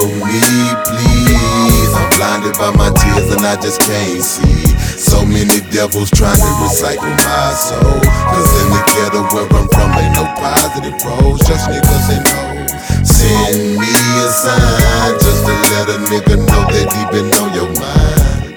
Help me, please. I'm blinded by my tears and I just can't see. So many devils trying to recycle my soul. Cause in the ghetto where I'm from ain't no positive pros, just niggas and hoes. Send me a sign just to let a nigga know that he been on your mind.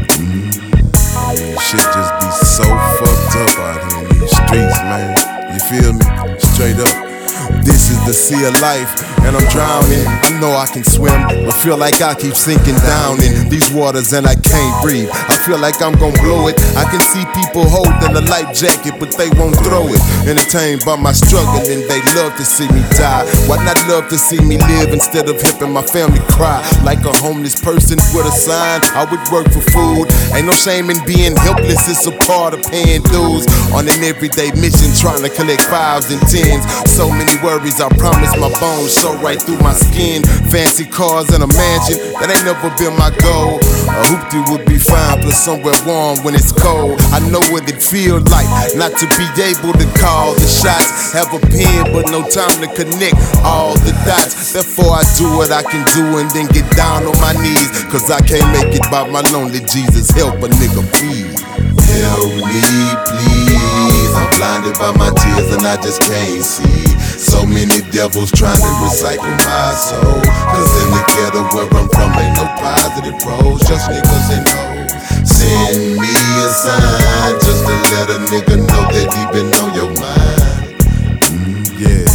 Man, shit just be so fucked up out here in these streets, man. You feel me? Straight up. This is the sea of life, and I'm drowning. I know I can swim, but feel like I keep sinking down in these waters and I can't breathe. I feel like I'm gon' blow it. I can see people holding a life jacket, but they won't throw it. Entertained by my struggle, and they love to see me die. Why not love to see me live instead of helping my family cry? Like a homeless person with a sign, I would work for food. Ain't no shame in being helpless, it's a part of paying dues. On an everyday mission, trying to collect fives and tens. So many worries, I promise my bones show right through my skin. Fancy cars and a mansion, that ain't never been my goal. A hoopty would be fine, but somewhere warm when it's cold. I know what it feels like not to be able to call the shots. Have a pen, but no time to connect all the dots. Therefore I do what I can do and then get down on my knees. Cause I can't make it by my lonely Jesus. Help a nigga please. Help me, please. I'm blinded by my tears and I just can't see. So many devils trying to recycle my soul. Cause in the ghetto where I'm from ain't no positive pros, just niggas and hoes. Send me a sign just to let a nigga know that he been on your mind. Yeah.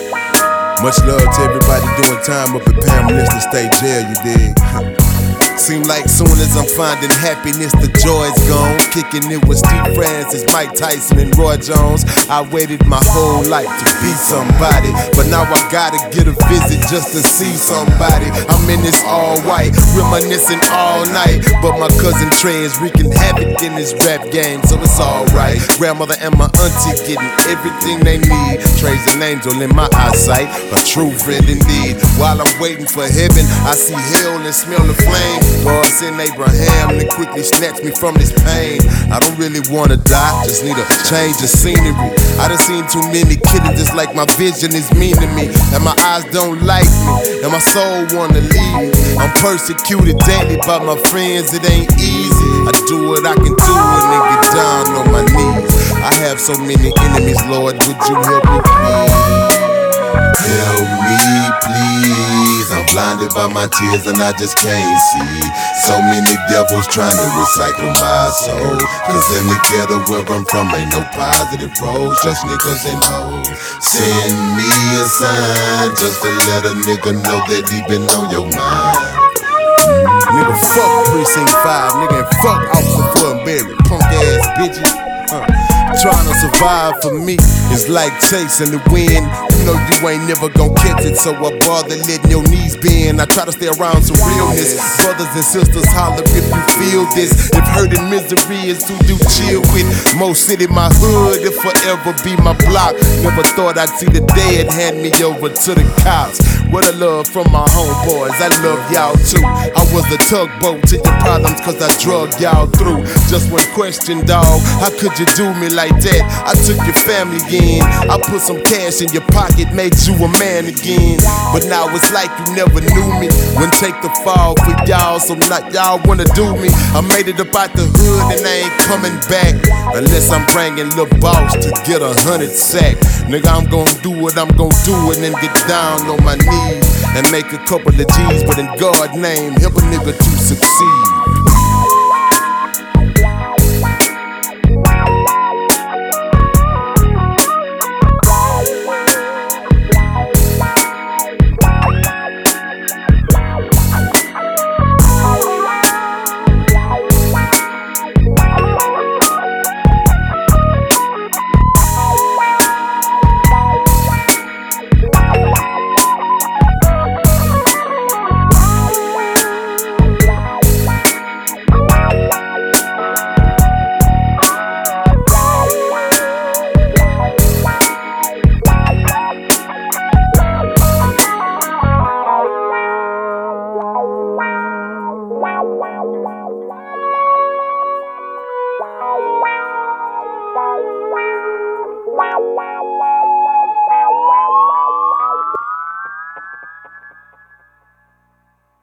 Much love to everybody doing time up at Pamela State Jail, you dig? Seem like soon as I'm finding happiness, the joy's gone. Kicking it with Steve Francis, Mike Tyson, and Roy Jones. I waited my whole life to be somebody, but now I gotta get a visit just to see somebody. I'm in this all white, reminiscing all night, but my cousin Trey is wreaking havoc in this rap game, so it's alright. Grandmother and my auntie getting everything they need. Trey's an angel in my eyesight, a true friend indeed. While I'm waiting for heaven, I see hell and smell the flame. God send Abraham to quickly snatch me from this pain. I don't really wanna die, just need a change of scenery. I done seen too many killings, just like my vision is mean to me. And my eyes don't like me, and my soul wanna leave. I'm persecuted daily by my friends, it ain't easy. I do what I can do and then get down on my knees. I have so many enemies, Lord, would you help me please? Help me, please. I'm blinded by my tears and I just can't see. So many devils trying to recycle my soul. Cause in the ghetto where I'm from ain't no positive pros, just niggas and hoes. Send me a sign just to let a nigga know that he been on your mind. Nigga, fuck Precinct 5, nigga, and fuck Officer Thornberry, punk ass bitches. Trying to survive for me is like chasing the wind. You know you ain't never gon' catch it, so I bother letting your knees bend. I try to stay around some realness. Brothers and sisters, holler if you feel this. If hurt and misery is who you chill with. Mo City, my hood, it'll forever be my block. Never thought I'd see the day it hand me over to the cops. What a love from my homeboys, I love y'all too. I was a tugboat to your problems cause I drug y'all through. Just one question, dawg, how could you do me like that? I took your family in, I put some cash in your pocket, made you a man again. But now it's like you never knew me. Wouldn't take the fall for y'all, so not y'all wanna do me. I made it up out the hood and I ain't coming back unless I'm bringing Lil Boss to get 100 sack. Nigga, I'm gonna do what I'm gonna do and then get down on my knees and make a couple of G's, but in God's name, help a nigga to succeed.